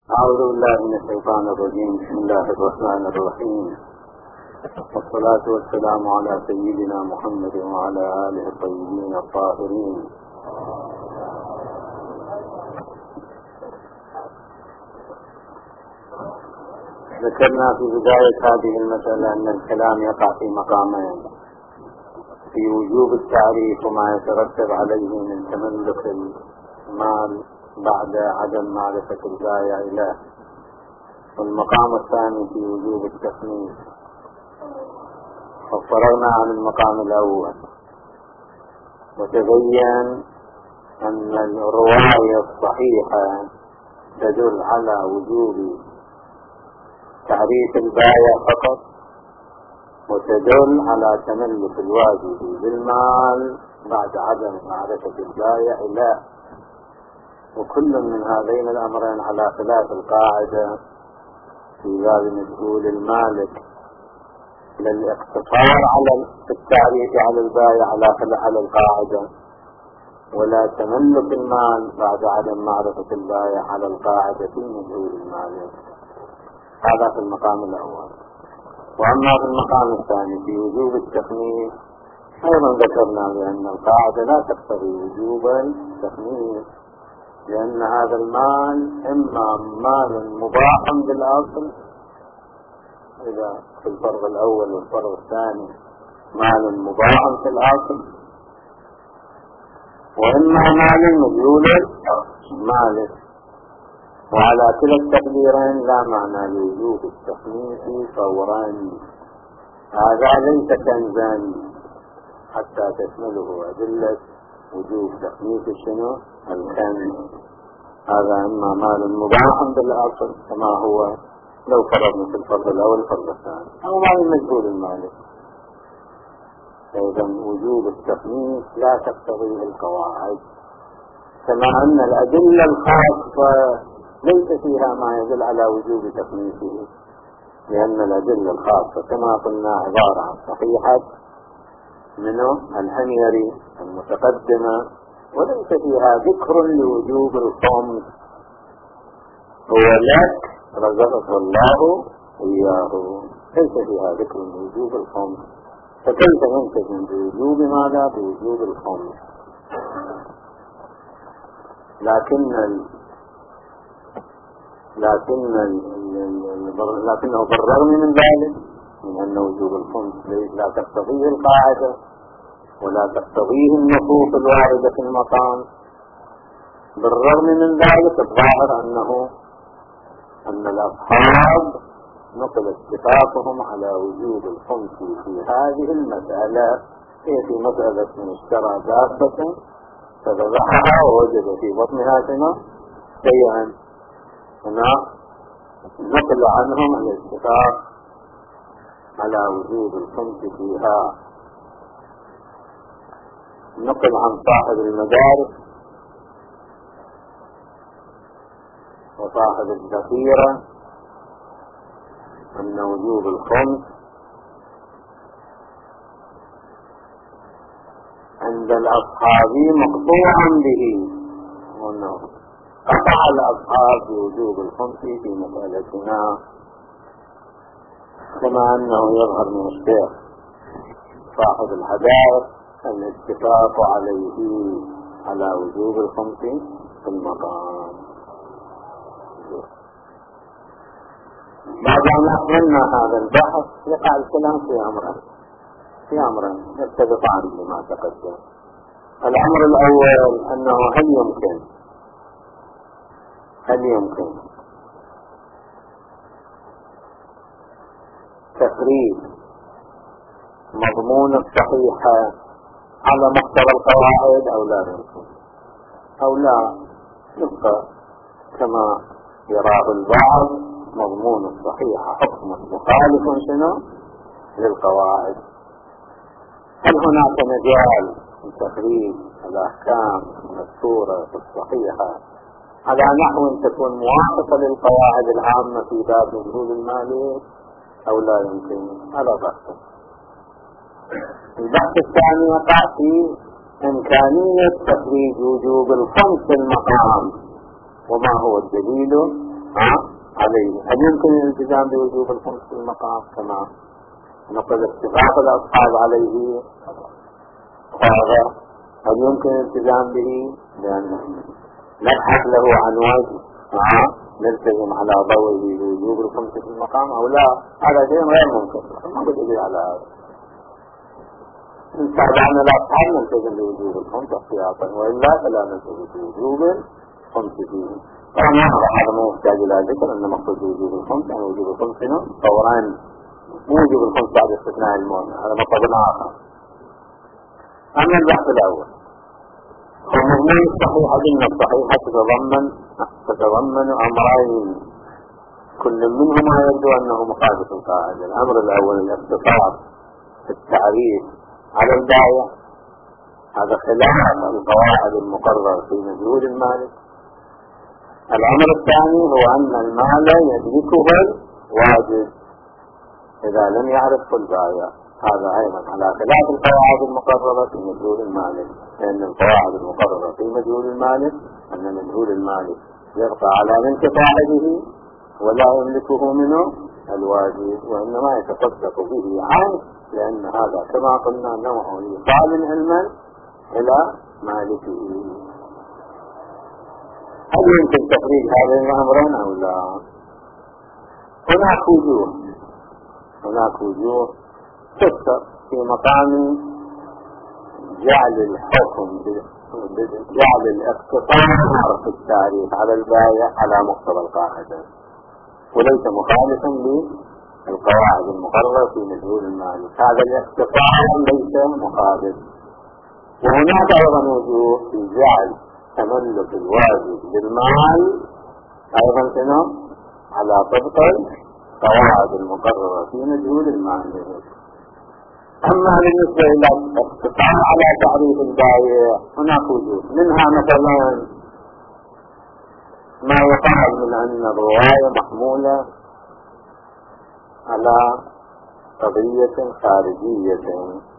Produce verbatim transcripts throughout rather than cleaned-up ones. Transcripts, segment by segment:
أعوذ بالله من الشيطان الرجيم. بسم الله الرحمن الرحيم، والصلاة والسلام على سيدنا محمد وعلى آله الطيبين الطاهرين. ذكرنا في بداية هذه المسألة أن الكلام يقع في مقامين: في وجوب التعريف وما يترتب عليه من تملك المال بعد عدم معرفة البائع له، والمقام الثاني في وجوب التخميس. وفرغنا عن المقام الأول، وتبين أن الرواية الصحيحة تدل على وجوب تعريف البائع فقط، وتدل على تملك الواجب بالمال بعد عدم معرفة البائع له. وكل من هذين الأمرين على خلاف القاعدة في باب مجهول المالك للاقتصار على التعريف على البائع على القاعدة، ولا تملك المال بعد عدم معرفة البائع على القاعدة في مجهول المالك. هذا في المقام الأول. وأما في المقام الثاني في وجوب التخميس، أيضا ذكرنا بأن القاعدة لا تقتضي وجوب التخميس، لأن هذا المال إما مال مباح بالأصل إذا في الفرض الأول والفرض الثاني مال مباح في الأصل، وإما مال مجهول المالك. وعلى كلا التقديرين لا معنى لوجوب التخميس فورا. هذا ليس كنزا حتى تشمله أدلة وجوب تخميس شنو الكنز. هذا إما مال مباح بالأصل كما هو لو فرضنا في الفرض الأول الفرض الثاني، أو مال مجهول المالك. إذا وجوب التخميس لا تقتضيه القواعد، كما أن الأدلة الخاصة ليس فيها ما يدل على وجوب تخميسه، لأن الأدلة الخاصة كما قلنا عبارة عن صحيحة منه الحميري المتقدمة، وليس فيها ذكر لوجوب الخمس. هو لك رزقك الله إياه، ليس فيها ذكر لوجوب الخمس، فكيف ينتج بوجوب ماذا؟ بوجوب الخمس. لكن ال... لكن ال... لكنه بالرغم من ذلك، من أن وجوب الخمس لا تقتضيه القاعدة ولا تقتضيه النصوص الواردة في المقام، بالرغم من ذلك الظاهر أنه أن الأصحاب نقل اتفاقهم على وجوب الخمس في هذه المسألة. هي في مسألة من اشترى دابة فذبحها ووجد في بطنها شيئا، هنا نقل عنهم الاتفاق على وجوب الخمس فيها. نقل عن صاحب المدارس وصاحب الذخيرة أن وجوب الخمس عند الأصحاب مقطوعا به، وأنه قطع الأصحاب بوجوب الخمس في مسألتنا، كما أنه يظهر من الشيخ صاحب الحدائق الاتفاق عليه على وجوب الخمس في المقام. بعد أن أكملنا هذا البحث يقع الكلام في أمرين في أمرين يتفقان بما تقدم. الأمر الأول أنه هل يمكن هل يمكن تفريد مضمون الصحيحة على مقتضى القواعد أو لا يمكن، أو لا يبقى كما يراه البعض مضمون الصحيحة حكم مخالف شنو للقواعد. هل هناك مجال لتخريج الأحكام المذكورة في الصحيحة على نحو تكون موافقة للقواعد العامة في باب مجهول المالك أو لا يمكن؟ هذا بحث. البحث الثاني يقع في إمكانية تخريج وجوب الخمس في المقام، وما هو الدليل عليه. هل يمكن الالتزام بوجوب الخمس في المقام كما نقل اتفاق الأصحاب عليه؟ هذا هل يمكن الالتزام به؟ لأن نبحث له عن وجه نلتزم على ضوءه بوجوب الخمس في المقام أو لا؟ هذا شيء غير ممكن، ما بدأ على هذا. إن تابعنا الأصحاب نلتزم بوجوب الخمس احتياطا، وإلا فلا نلتزم بوجوب الخمس فيه. طبعا هذا ما يحتاج إلى ذكر أن مقصود وجوب الخمس يعني وجوب الخمس فورا، مو وجوب الخمس بعد استثناء الموت، هذا مطلب آخر. أما البحث الأول ومضمون الصحيحة ضمن الصحيحة تتضمن تتضمن أمرين كل منهما يبدو أنه مخالف القاعدة. الأمر الأول الاختصار في التعريف على الداعية، هذا خلاف القواعد المقررة في مجهول المالك. الأمر الثاني هو أن المال يدركه الواجب إذا لم يعرفه البائع، هذا أيضا على خلاف القواعد المقررة في مجهول المالك، لأن القواعد المقررة في مجهول المالك أن مجهول المالك يبقى على ملك صاحبه ولا يملكه منه الواجب، وإنما يتصدق به عنه، لأن هذا كما قلنا نوع إيصال علما إلى مالكه. هل يمكن تخريج هذين الأمرين أو لا؟ هناك وجوه هناك وجوه تذكر في مقام جعل الحكم جعل الاقتصار في التعريف على البائع على مقتضى القاعدة، وليس مخالفا للقواعد المقررة في مجهول المالك. هذا الاقتصار ليس مخالف. وهناك أيضا وجوه في جعل تملك الواجب للمال أيضا شنو على طبق القواعد المقررة في مجهول المال. أما بالنسبة إلى الاقتصار على تعريف البائع هناك وجوه، منها مثلا ما يقال من أن الرواية محمولة على قضية خارجية،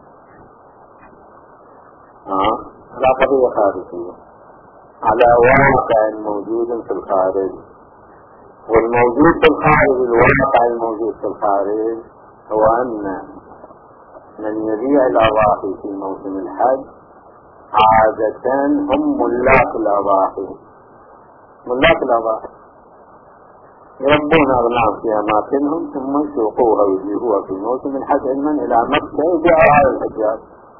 آه؟ على قضية خارجية، على واقع موجود في الخارج، والموجود في الخارج الواقع الموجود في الخارج هو أن من يبيع الأضاحي في موسم الحج عادة هم ملاك الأضاحي ملاك الأضاحي يربون أغنام في أماكنهم ثم يسوقوها ويجيبوها في موسم الحج علما إلى مكة ويبيعوها على الحجاج.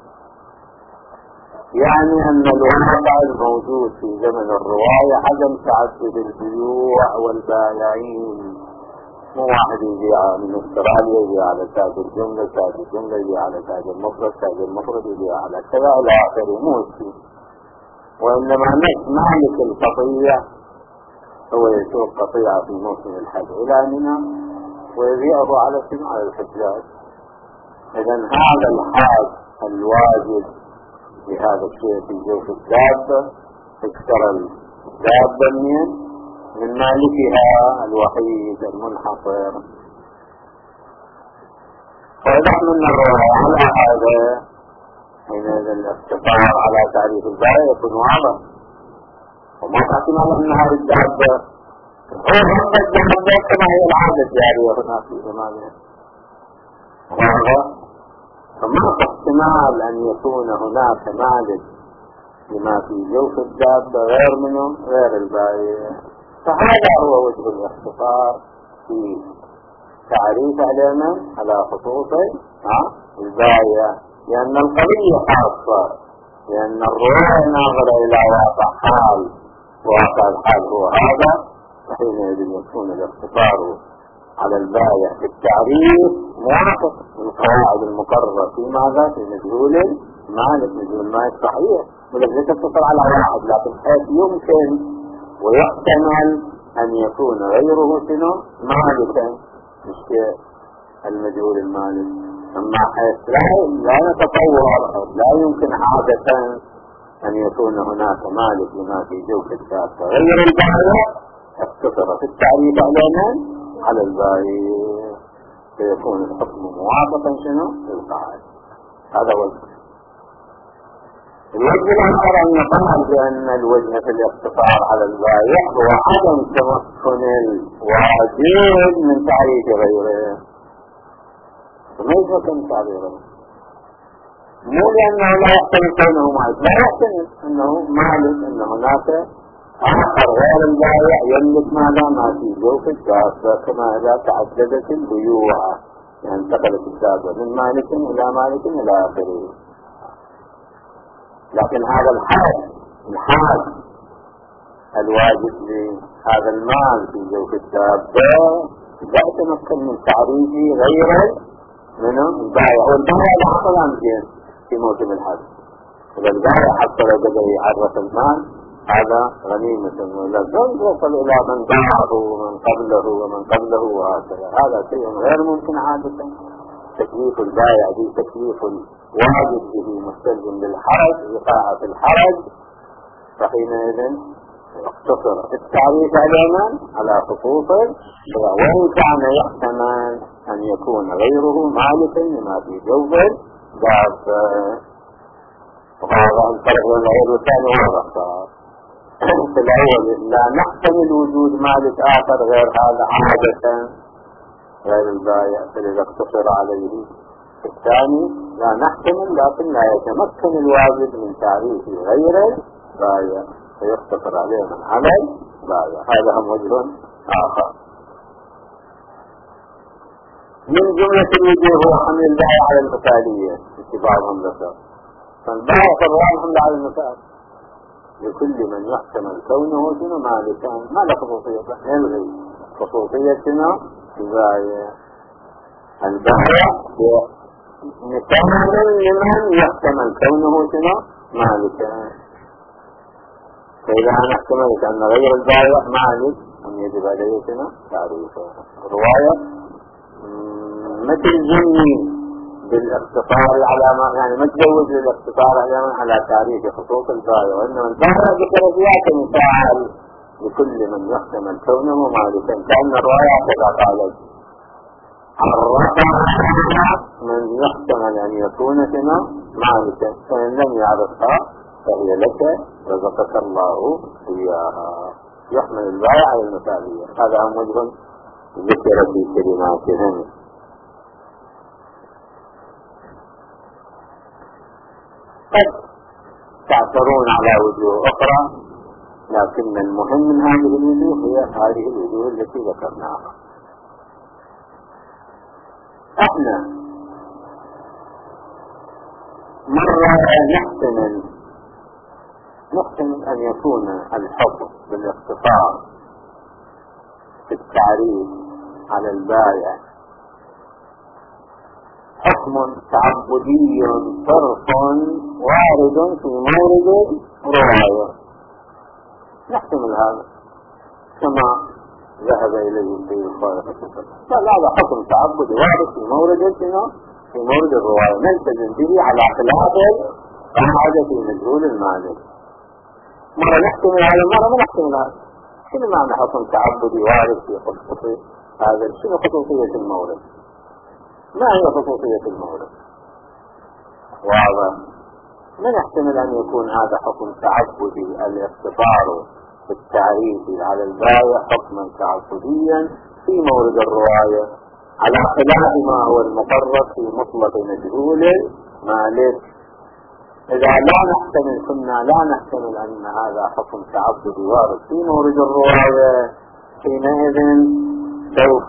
يعني أن الواقع الموجود في زمن الرواية عدم تعدد البيوع والبائعين، مو واحد يبيع من استراليا يبيع على تاج الجملة، تاج الجملة يبيع على تاج المفرد، تاج المفرد يبيع على كذا إلى آخره، مو هيك. وإنما مالك القطيع هو يسوق قطيعة في موسم الحج إلى منى ويبيعه على سنة على الحجاج. إذن هذا الحاج الواجب بهذا الشيء في جوف الدابة اشترى الدابة من من مالكها الوحيد المنحصر. فإذا من الرواية على هذا حينئذ الاقتصار على تعريف البائع يكون واضح، وما تحكم على أن هذه الدابة هو هم الدابة كما هي العادة الجارية هناك في زمانه، واضح. فما احتمال أن يكون هناك مالك لما في جوف الدابة غير منه غير البائع. فهذا هو وجه الاختصار في تعريف علينا على خصوص البائع، لأن القضية خاصة، لأن الرواية ناظرة إلى واقع حال، واقع الحال هو هذا، فحينئذ يكون الاختصار على البائع في التعريف موافق القواعد المقررة في ماذا في مجهول مالك مجهول مالك صحيح، ولذلك تقتصر على واحد، لكن حيث يمكن ويحتمل أن يكون غيره شنو مالكا مش المجهول المالك. أما حيث لا, لا نتصور لا يمكن عادة أن يكون هناك مالك لما في جوف الدابة غير البائع، اقتصر في التعريف علينا على البائع فيكون الحكم موافقا شنو للقاعدة. هذا هو. الوجه الآخر أن نقال بأن الوجه في الاقتصار على البايع هو عدم تمكن الواجب من تعريف غيره. ما يمكن تعبيره مو لأنه لا يحتمل كونه مالك، لا يحتمل أنه مالك، أن هناك آخر غير البائع يملك ماذا ما في جوف الدابة، كما إذا تعددت البيوع يعني انتقلت الدابة من مالك إلى مالك إلى آخره. لكن هذا الحال الحال الواجب لهذا المال في جوف الدابة لا يتمكن من تعريفه غير منه البائع، والبائع لا حصل يمكن في موسم الحج. إذا البائع حتى لو بدأ يعرف المال هذا غنيمة، ولا يوصل إلى من باعه ومن قبله ومن قبله وهكذا. هذا شيء غير ممكن عادة. تكليف البائع به تكليف الواجب به مستلزم بالحرج، إيقاع في الحرج، فحينئذ اقتصر التعريف على على خصوصه، وإن كان يحتمل أن يكون غيره مالكا لما في جوفه باب. وهذا الفرق بين الأول والثاني واضح. في الأول لا نحتمل وجود مالك آخر غير هذا عادة غير البائع، فإذا اقتصر عليه. في الثاني لا نحتمل لكن لا يتمكن الواجب من تعريف غير البائع فيقتصر عليه من عمل البائع. هذا هم وجه آخر. من جملة الوجوه هو حمل البائع على المثالية اتباعهم ذكر. فالبائع طبعا حمل على المثال لكل من يحتمل كونه شنو مالكا، ما له خصوصية، نلغي خصوصيتنا البائع. البائع مثال لمن يحتمل كونه شنو مالكا. فإذا أنا احتملت أن غير البائع مالك أن يجب عليه شنو تعريفه. رواية مثل جني بالاقتصار على ما يعني ما تجوز للاقتصار على على تعريف خصوص البائع، وإنما البائع بكرفيات مثال لكل من يحتمل كونه مالكا، كأن الرواية كذا قالت عرفها من يحتمل أن يكون شنو مالكا، فإن لم يعرفها فهي لك رزقك الله إياها. يحمل البائع على المثالية. هذا هم وجه ذكر في كلماتهم. قد تعثرون على وجوه أخرى، لكن المهم من هذه الوجوه هي هذه الوجوه التي ذكرناها. احنا مرة نحتمل نحتمل أن يكون الحكم بالاقتصار في التعريف على البائع حكم تعبدي صرف وارد في مورد رواية. نحتمل هذا كما ذهب إليه السيد الخالق السلام. قال هذا حكم تعبدي وارد في مورد في مورد الرواية نلتزم به على خلاف القاعدة في مجهول المالك. مرة نحتمل هذا مرة ما نحتمل هذا. شنو معنى حكم تعبدي وارد في خصوصية هذا؟ شنو خصوصية المورد؟ ما هي خصوصية المورد؟ واضح. ما نحتمل أن يكون هذا حكم تعبدي الاقتصار في التعريف على البائع حكما تعبديا في مورد الرواية على خلاف ما هو المقرر في مطلق مجهول مالك. إذا لا نحتمل كنا لا نحتمل أن هذا حكم تعبدي وارد في مورد الرواية، حينئذ سوف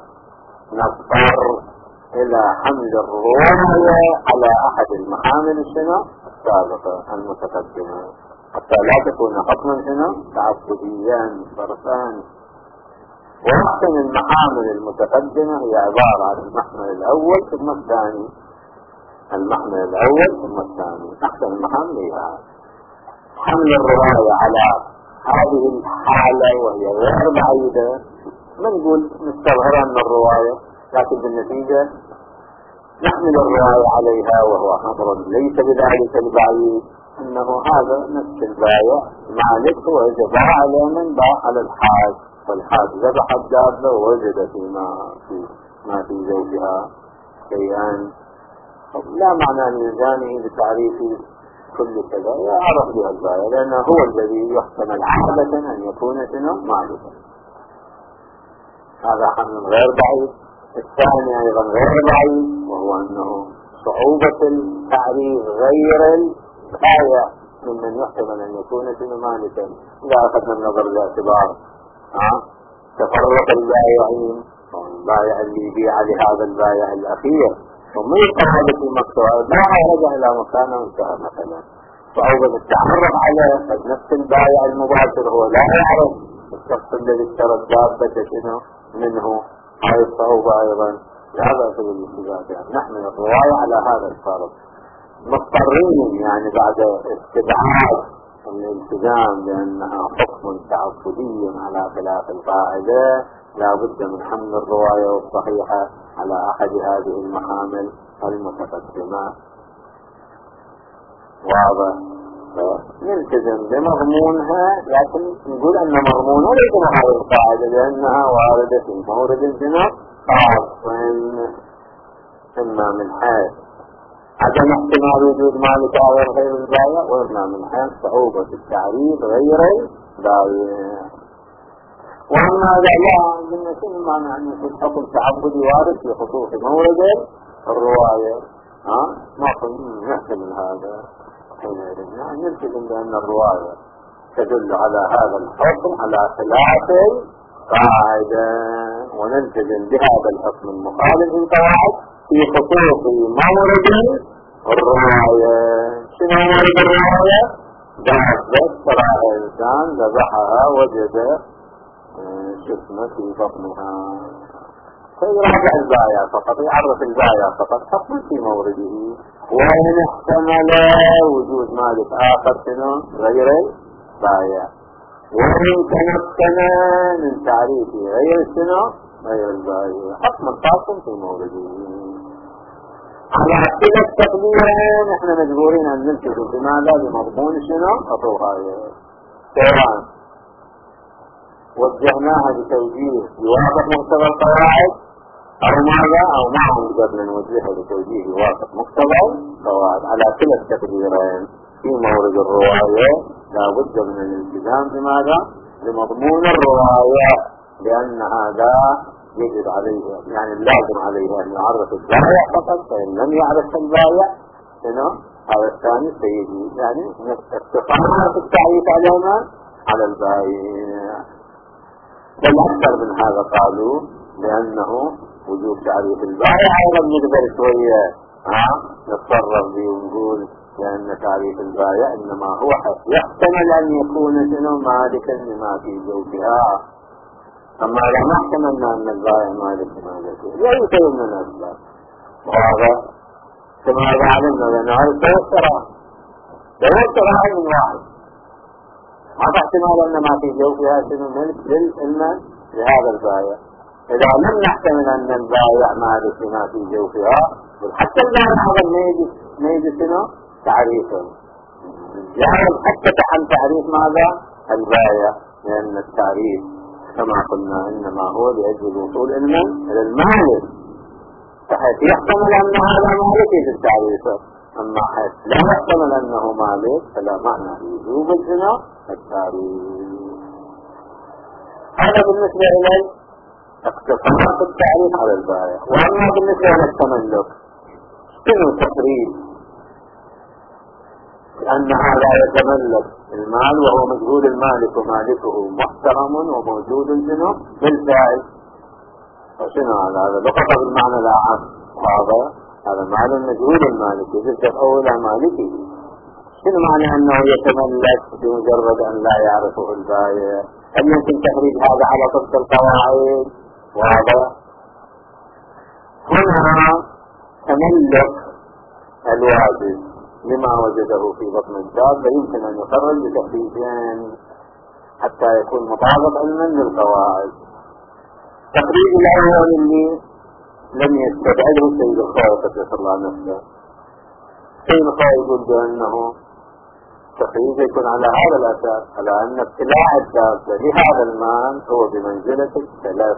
نضطر إلى حمل الرواية على أحد المحامل الشنو السابقة المتقدمة حتى لا تكون حكما شنو تعبديا صرفان. وأحسن المحامل المتقدمة هي عبارة عن المحمل الأول ثم الثاني. المحمل الأول ثم الثاني أحسن المحامل هي حمل الرواية على هذه الحالة وهي غير بعيدة. ما نقول نستظهر أن الرواية، لكن بالنتيجة نحمل الرواية عليها وهو أمر ليس بذلك البعيد، أنه هذا نفس البائع مالك هو جبع على من باع على الحاج، والحاج ذبح الدابة ووجد فيما في ما في زوجها شيئا، لا معنى للزامه بتعريف كل كذا يعرف بها البائع، لأنه هو الذي يحتمل عادة أن يكون شنو مالكا. هذا حمل غير بعيد. الثاني أيضا غير بعيد، وهو أنه صعوبة التعريف غير البائع ممن يحتمل أن يكون شنو مالكا. إذا أخذنا النظر باعتبار تفرق البائعين، البائع اللي يبيع لهذا البائع الأخير ثم يقعد في مكتوى ما رجع إلى مكانه وانتهى مثلا. صعوبة التعرف عليه، نفس البائع المباشر هو لا يعرف الشخص الذي اشترى الدابة شنو منه. هذه الصعوبة أيضا لا بأس بالاستجابة. يعني نحن الرواية على هذا الفرض مضطرين، يعني بعد استبعاد الالتزام بأنها حكم تعبدي على خلاف القاعدة، لا بد من حمل الرواية الصحيحة على أحد هذه المحامل المتقدمة. واضح؟ نلتزم بمضمونها، لكن نقول أن مضمونها ليس هذه القاعدة، لأنها واردة في مورد الزنا خاصا، إما من حيث عدم احتمال وجود مالك على غير البائع، وإما من حيث صعوبة التعريف غير البائع. وأما هذا لا من شنو معنى أن يكون حكم تعبدي وارد في خصوص مورد الرواية؟ ها ما كنا نحتمل هذا حينئذ يعني نلتزم بأن الرواية تدل على هذا الحكم على خلاف القاعدة، ونلتزم بهذا الحكم المخالف للقواعد في خصوص مورد الرواية. شنو مورد الرواية؟ دابة تراها إنسان ذبحها وجد شسمة في بطنها، فيراجع البايع فقط، يعرف البايع فقط حكم في مورده. وإن احتمل وجود مالك آخر شنو غير البايع، وإن تمكن من تعريفه غير شنو غير البايع، حكم خاص في مورده. على كلا التقديرين نحن مجبورين أن نلتزم بماذا؟ بمضمون شنو الرواية، سواء وجهناها بتوجيه يوافق مقتضى القواعد أو ماذا أو ما وجدنا نوجهها بتوجيه يوافق مقتضى القواعد. على كلا التقديرين في مورد الرواية لا بد من الالتزام بماذا؟ بمضمون الرواية، لأن هذا يجب عليه يعني اللازم عليه أن يعرف البائع فقط، فإن لم يعرف البائع شنو هذا الثاني سيجي يعني استقامة في التعريف علينا على البائع. بل أكثر من هذا قالوا لأنه وجود تعريف البائع أيضا نقدر شوية ها نتصرف به ونقول لأن تعريف البائع إنما هو يحتمل أن يكون شنو مالكا لما في جوفها، أما إذا ما احتملنا أن البائع مالك مالك لا يكون من الأسباب. وهذا كما علمنا لأن هذا توسرا توسرا من واحد، ما احتمال أن ما في جوفها شنو ملك للإلمان لهذا البائع. إذا لم نحتمل أن البائع مالك لما في جوفها، حتى البائع هذا ما يجي شنو تعريفه، يعني حتى عن تعريف ماذا البائع، لأن التعريف كما قلنا إنما هو لأجل الوصول إلى المالك، فحيث يحتمل أن هذا مالك في التعريف، أما حيث لا يحتمل أنه مالك فلا معنى لوجوب الزنا التعريف. هذا بالنسبة إلى اقتصار التعريف على البائع. وأما بالنسبة إلى التملك شنو تقريب؟ لأن هذا يتملك المال وهو مجهول المالك ومالكه محترم وموجود شنو بالفاعل، وشنو هذا؟ هذا لقطة بالمعنى الأعم، وهذا هذا مال مجهول المالك يجب تفعول مالكه. شنو معنى أنه يتملك بمجرد أن لا يعرفه البائع؟ هل يمكن تخريج هذا على طبق القواعد؟ وهذا هنا تملك الواجب لما وجده في بطن الدابة يمكن أن يخرج بتخريجين حتى يكون مطابق علما للقواعد. تخريج الأول اللي لم يستبعده سيد الخالق صلى الله عليه وسلم، سيد الخالق يقول بأنه تخريج يكون على هذا الأساس، على أن ابتلاع الدابة لهذا المال هو بمنزلة التلف،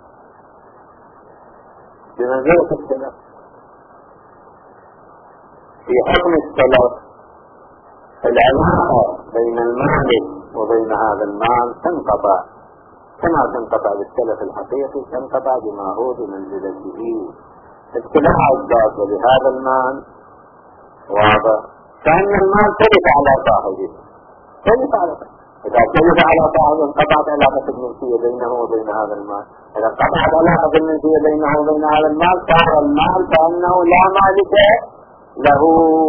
بمنزلة التلف في حكم التلف. العلاقة بين المالك وبين هذا المال تنقطع كما تنقطع بالسلف الحقيقي، تنقطع بما هو بمنزلته. ابتلاع الذات بهذا المال واضح كأن المال تلف على صاحبه، تلف على صاحبه. إذا تلف على صاحبه انقطعت علاقة الملكية بينه وبين هذا المال. إذا انقطعت علاقة الملكية بينه وبين هذا المال صار المال كأنه لا مالك له.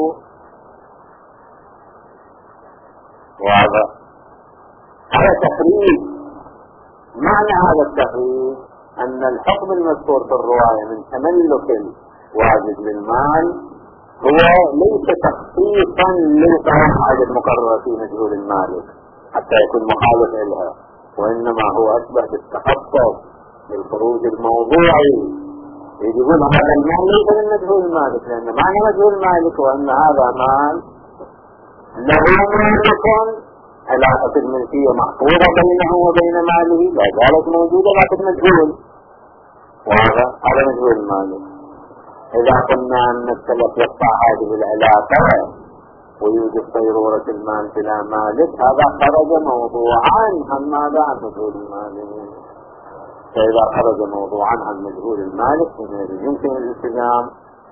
واضح؟ هذا تقريب. معنى هذا التقريب أن الحكم المذكور في الرواية من تملك الواجب للمال هو ليس تخصيصا للقواعد المقررة في مجهول المالك حتى يكون مخالف لها، وإنما هو أشبه بالتخصص بالخروج الموضوعي. يقول هذا المال ليس من مجهول المالك، لأن معنى مجهول المالك هو أن هذا مال له مالك، علاقة الملكية محفوظة بينه وبين ماله لا زالت موجودة لكن مجهول، وهذا هذا مجهول المالك. إذا قلنا أن السلف يقطع هذه العلاقة ويوجد صيرورة المال بلا مالك، هذا خرج موضوعا عن ماذا؟ عن مجهول المالك. فإذا خرج موضوعا عن مجهول المالك يمكن الالتزام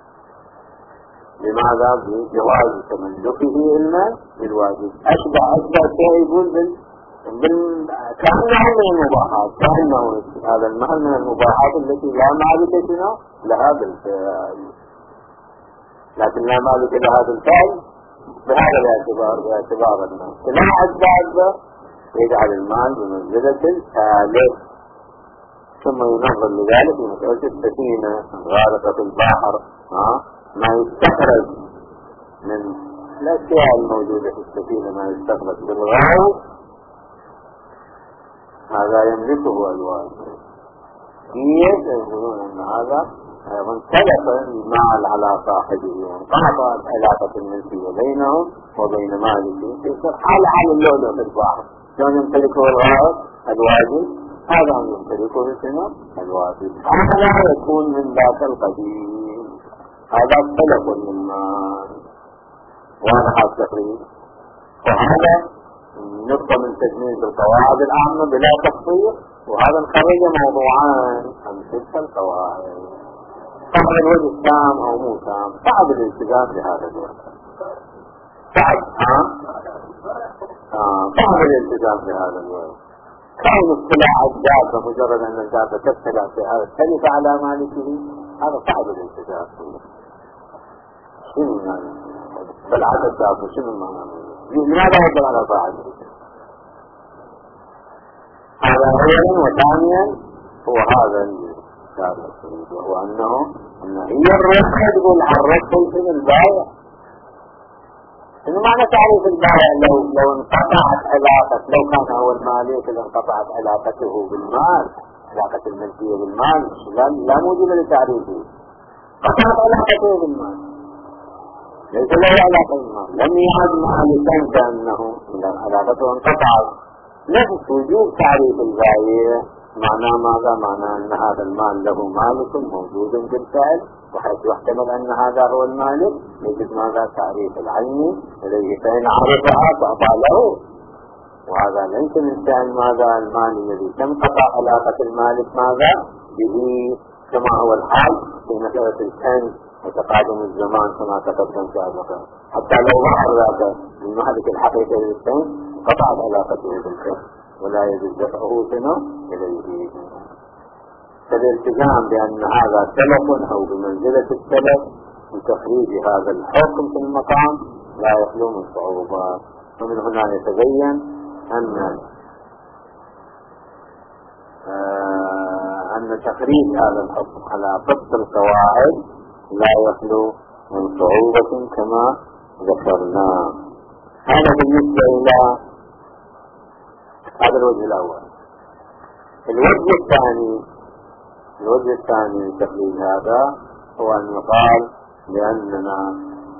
لماذا؟ بجواز تملكه المال بالواجب. أشبه أشبه شيء يقول بال بال كأنه من المباحات، كأنه هذا المال من المباحات التي لا مالك لها بالفعل، لكن لا مالك لها بالفعل بهذا الاعتبار، باعتبار الناس لا أشبه يجعل المال بمنزلة الثالث. ثم ينظر لذلك في مسألة السفينة غارقة في البحر، ها ما يستخرج من الأشياء الموجودة في السفينة، ما يستخرج بالغاز هذا يملكه الواجب. كيف يقولون أن هذا أيضا تلف المال على صاحبه، انقطعت علاقة الملكية بينهم وبين مالكه، يصير حال حال اللؤلؤ في البحر، شلون يمتلكه الغاز الواجب، هذا يمتلكه شنو الواجب. هذا يكون من ذاك القديم، هذا تلف المال واضح التقريب. وهذا نقطة من تجميل القواعد العامة بلا تفصيل، وهذا خرج موضوعان عن تلك القواعد. صعب الوجه تام او مو تام، صعب الالتزام بهذا الوجه، صعب ها آه. صعب الالتزام بهذا الوجه. كون اصطلاح الذات بمجرد ان الذات تبتلع في هذا تلف على مالكه، هذا صعب الالتزام فيه. شنو يعني بالعادة الذات شنو معنى؟ لماذا يدل على طاعته؟ هذا اولا. وثانيا هو هذا الشارع وهو انه ان هي الروح تقول عرفت في البايع. شنو معنى تعريف البايع؟ لو لو انقطعت علاقة، لو كان هو المالك انقطعت علاقته بالمال، علاقة الملكية بالمال لا, لا موجود لتعريفه، قطعت علاقته بالمال ليس له علاقة بالمال، لم يعد مالكا كأنه علاقته انقطعت. نفس وجود تعريف البايع معناه ماذا؟ معناه ان هذا المال له مالك موجود بالفعل، وحيث يحتمل ان هذا هو المالك يجب ماذا؟ تعريف العين اليه، فإن عرفها تعطى له، وهذا ليس من شأن ماذا؟ المال الذي تنقطع علاقة المالك ماذا به، كما هو الحال في مسألة الكنز وتقادم الزمان كما تقدم سابقا. حتى لو ظهر ذاك المالك الحقيقي للكنز قطعت علاقته بالكنز ولا يجب دفعه شنو إليه. فالالتزام بأن هذا سلف أو بمنزلة السلف لتخريج هذا الحكم في المقام لا يخلو من صعوبات. ومن هنا يتبين أن آه أن تخريج هذا الحكم على ضبط القواعد لا يخلو من صعوبة كما ذكرنا. هذا بالنسبة إلى هذا الوجه الأول. الوجه الثاني الوجه الثاني لتخريج هذا هو أن يقال بأننا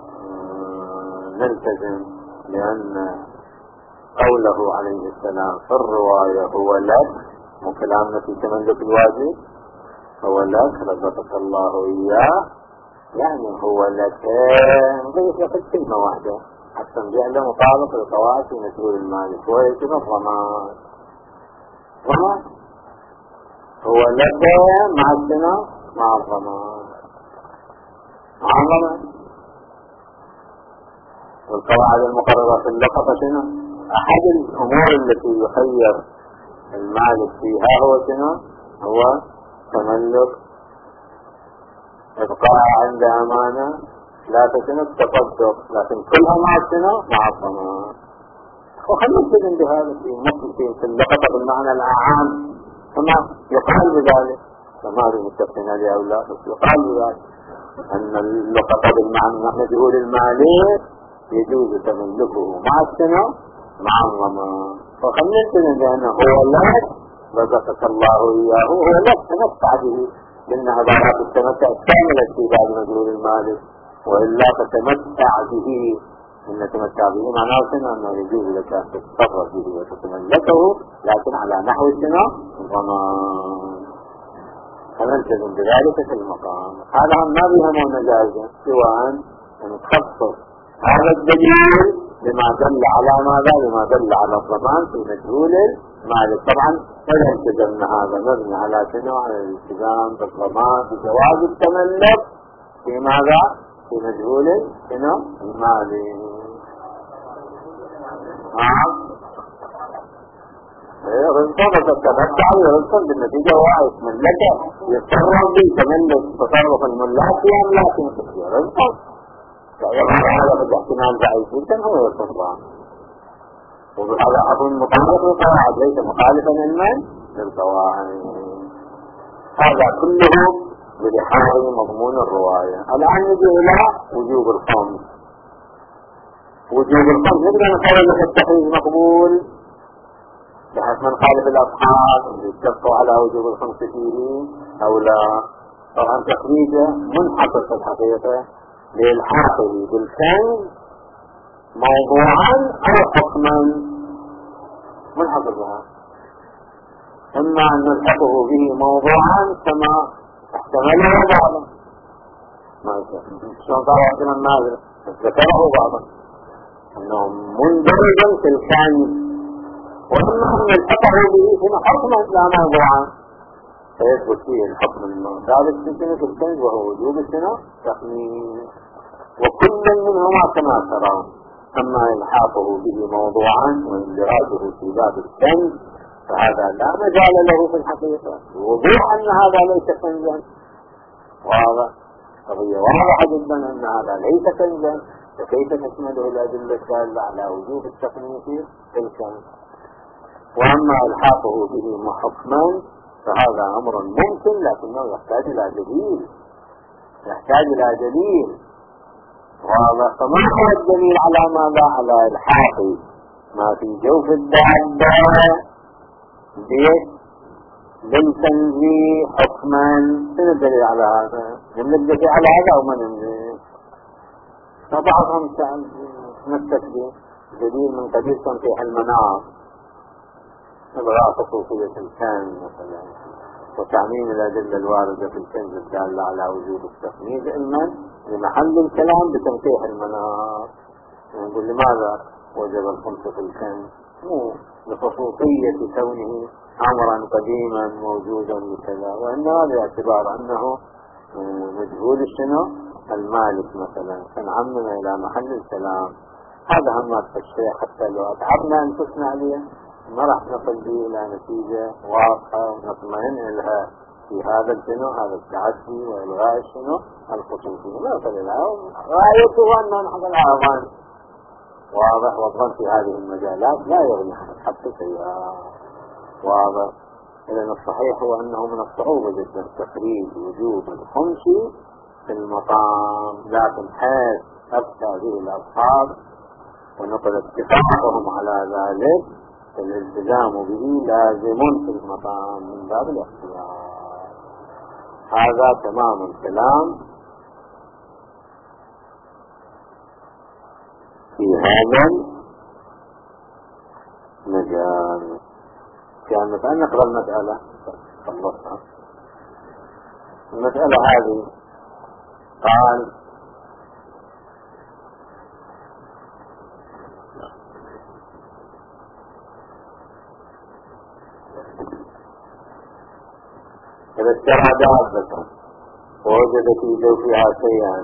نلتزم لأن قوله عليه السلام في الرواية هو لك، وكلامنا في تملك الواجب هو لك رزقك الله إياه، يعني هو لك نضيف لك كلمة واحدة التنبيه له مطابق للقواعد في مجهول المالك، وهو يتم الضمان. ضمان هو لدى مع السنة مع الضمان مع الضمان. والقواعد المقررة في اللقطة شنو؟ أحد الأمور التي يخير المالك فيها هو شنو؟ هو تملك، إبقاء عند أمانة، لا تشنو التصدق، لكن كلها مع الشنو؟ مع الضمان. وخلنا نلتزم بهذا في مصر في اللقطة بالمعنى العام، كما يقال بذلك، فما هذه متفقين عليها أو لا، بس يقال بذلك أن اللقطة بالمعنى مجهول المالك يجوز تملكه مع الشنو؟ مع الضمان. وخلنا نلتزم بأنه هو لك رزقك الله إياه، هو لك تمتع به، لأن عبارات التمتع كاملة في باب مجهول المالك، وإلا تتمتع به. إن تمتع به معناه شنو؟ أنه يجوز لك أن تتصرف به وتتملكه، لكن على نحو شنو؟ ضمان. فنلتزم بذلك في المقام. هذا ما بيهمنا جائزا سوى أن تخصص هذا الدليل بما دل على ماذا؟ بما دل على الضمان في مجهول المالك. طبعا إذا التزمنا هذا مبني على شنو؟ على الالتزام بالضمان بجواز التملك في ماذا؟ في مجهول شنو؟ المالك. ها؟ ايه رزقه تتمتع ورزقه بالنتيجة واحد من لك يتصرف به تملك تصرف الملاك في أملاك رزقه. فإذا هذا في الاحتمال ضعيف جدا هو يتصرف. وهذا أظن مطابق للقواعد ليس مخالفا للمن للقواعد. هذا كله بلحاظ مضمون الرواية. الآن نجي إلى وجوب الخمس. وجوب الخمس نقدر نقول لك التحريز مقبول بحيث من خالف الأصحاب يتفقوا على وجوب الخمس فيه أو لا. طبعا تخريجه منحصر في الحقيقة لإلحاقه بالكنز موضوعا أو حكما، منحصر بها. إما أن نلحقه به موضوعا كما احتمله بعضا، ما يصير شلون قال عندنا الناظر ذكره بعضا أنه مندرجا في الكنز، وإما أن نلحقه به هنا حكما لا موضوعا فيثبت فيه الحكم الثابت في سنة الكنز وهو وجوب السنة تقنين. وكل منهما كما ترون، أما إلحاقه به موضوعا واندراجه في باب الكنز فهذا لا مجال له في الحقيقة، وضوح أن هذا ليس كنزا واضح، قضية واضحة جدا أن هذا ليس كنزا، فكيف تشمله الأدلة الدالة على وجوب التقنين في الكنز. وأما إلحاقه به حكما فهذا أمر ممكن لكنه يحتاج إلى دليل، يحتاج إلى دليل واضح. فما هو الدليل على ماذا؟ على الحاق ما في جوف الدابة بالتنزيه حكما. شنو الدليل على هذا؟ نملك على هذا أو ما نملك؟ فبعضهم تمسك به دليل من قبيل تنقيح المناط، إبراء خصوصية الكنز مثلا، وتعميم الأدلة الواردة في الكنز الدالة على وجود التقنيد، إما لمحل الكلام بتنقيح المناط. نقول لماذا وجب الخمس في الكنز؟ مو لخصوصية كونه أمرا قديما موجودا بكذا، وإنما باعتبار أنه مجهول شنو؟ المالك مثلا، فنعمم إلى محل الكلام. هذا هم التشريع حتى لو أتعبنا أنفسنا عليه ما راح نصل به إلى نتيجة واضحة ونطمئن إلها في هذا الشنو، هذا التعدي وإلغاء الشنو الخصوصية. ما يصل إلها غايته أنه نحن العظام واضح، والظن في هذه المجالات لا يغني حتى شيئا واضح. إذن الصحيح هو أنه من الصعوبة جدا تخريج وجوب الخمس في المقام، لكن حيث أبقى به الأصحاب ونقل اتفاقهم على ذلك فالالتزام به لازم في المقام من باب الاختيار. هذا تمام الكلام في هذا المجال. كان مثلا نقرأ المسألة خلصها. المسألة هذه قال اشترى دابة ووجد في جوفها شيئا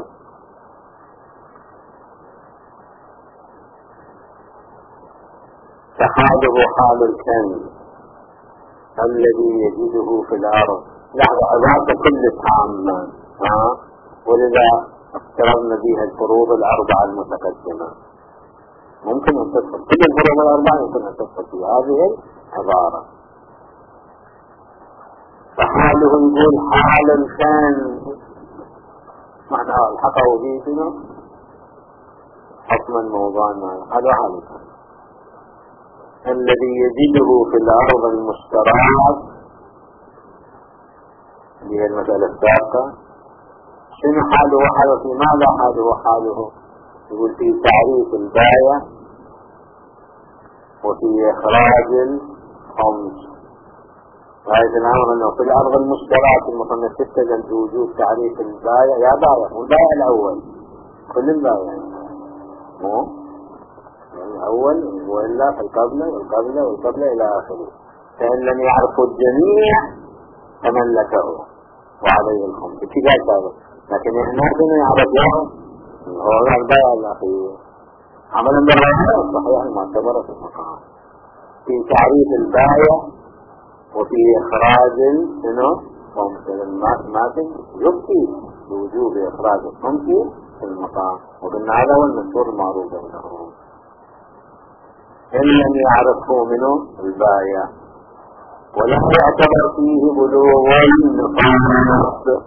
فحاله حال الكنز الذي يجده في الأرض. لحظة عبارة كل عامة ها، ولذا افترضنا بها الفروض الأربعة المتقدمة. ممكن أن تدخل كل الفروض الأربعة، يمكن أن تدخل في هذه العبارة. فحاله يقول حال الكنز معناه الحقه به شنو؟ حكما موضوعنا هذا حال الكنز الذي يجده في الأرض المشترات. هذه المسألة السابقة. شنو حاله وحاله؟ في ماذا حاله وحاله؟ يقول في تعريف الباية وفي إخراج الخمس. غاية الأمر أنه في الأرض المشترات المصنف تستدل بوجود تعريف الباية. يا باية والباية الأول كل الباية مو الأول وإلا في القبلة والقبلة والقبلة إلى آخره. فإن لم يعرفوا الجميع تملكه وعليه الخمس كذا سابق. لكن إحنا كنا يعرف لهم هو الباية الأخير عملا بالرأي صحيح المعتبرة في المقام في تعريف الباية وفي إخراج منه خمس. الماتن يبكي بوجوب إخراج الخمس في المقام، وقلنا هذا هو المشهور المعروف بينهم. إن لم يعرفه منه الباية ولا يعتبر فيه بلوغ النصاب.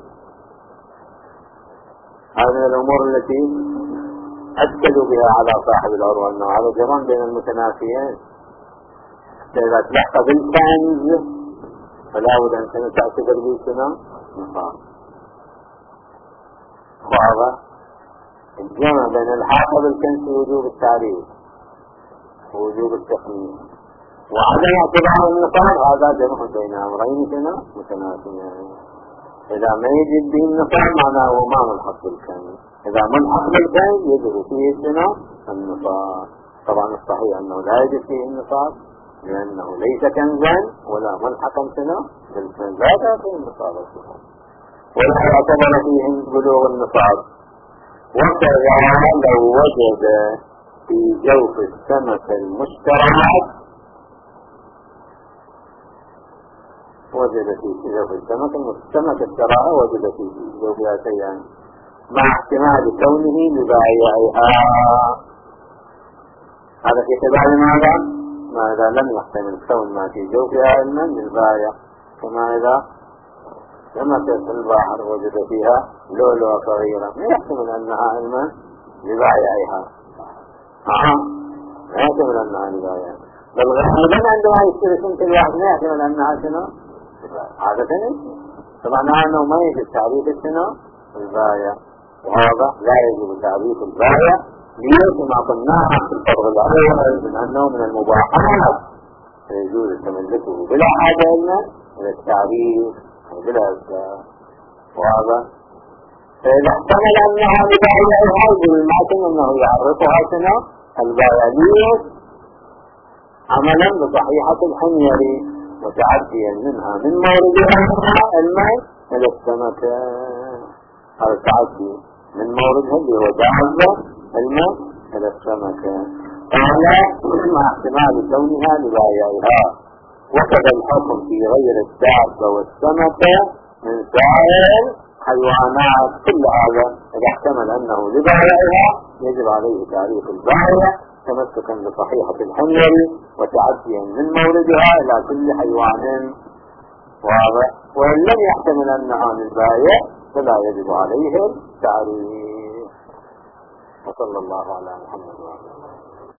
هذه من الأمور التي أكدوا بها على صاحب العروة أنه هذا جرم بين المتنافيين. إذا تلحق بالكنز فلا بد أن تعتبر به سنة نصاب. واضح؟ الجمع بين الحاق بالكنز وجوب التعريف ووجوب التقنين وعدم اعتبار النصاب، هذا جمع بين أمرين سنة متنافيين. إذا ما يجد به النصاب معناه ما ملحق بالكنز. إذا ملحق بالكنز يجب فيه سنة النصاب. طبعا الصحيح أنه لا يجب فيه النصاب لأنه ليس كنزا ولا ملحقا سنة بالكنز، لا تأتي النصاب ولا يعتبر فيه بلوغ النصاب. وكذا لو وجد في جوف السمك المشترات وجد في جوف السمك السمك الشراء وجد في جوفها شيئا مع احتمال كونه لبائعها. هذا في اعتبار ماذا؟ ما إذا لم يحتمل كون ما في جوفها علما للبائع، كما إذا لما في البحر وجد فيها لؤلؤة صغيرة لا يحتمل أنها علما لبائعها. آه لا يحتمل أنها لبائعها. بل غالبا عندما يشتري سنة الواحد لا يحتمل أنها شنو؟ عادة طبعا أنه ما يجب تعريف الشنو؟ البائع. وهذا لا يجب تعريف البائع ليس ما قلناها في الفضل الأول من أنه من المباحات فيجوز تملكه بلا حاجة إلى التعريف وبلا أسباب. وهذا فإذا احتمل أنها لبائعها يجب المعتم أنه يعرفها شنو؟ البائعية عملا بصحيحة الحميري وتعديا منها من موردها الماء إلى السمكة. هذا التعدي من موردها اللي هو دعوة الماء إلى السمكة قال مع احتمال كونها لبائعها. وكذا الحكم في غير الدابة والسمكة من سائر حيوانات. كل هذا إذا احتمل أنه لبائعها يجب عليه تعريف البائع تمسكا بصحيحة الحميري وتعديا من موردها إلى كل حيوان. واضح؟ وإن لم يحتمل أنها للبائع فلا يجب عليه التعريف. وصلى الله على محمد وعلى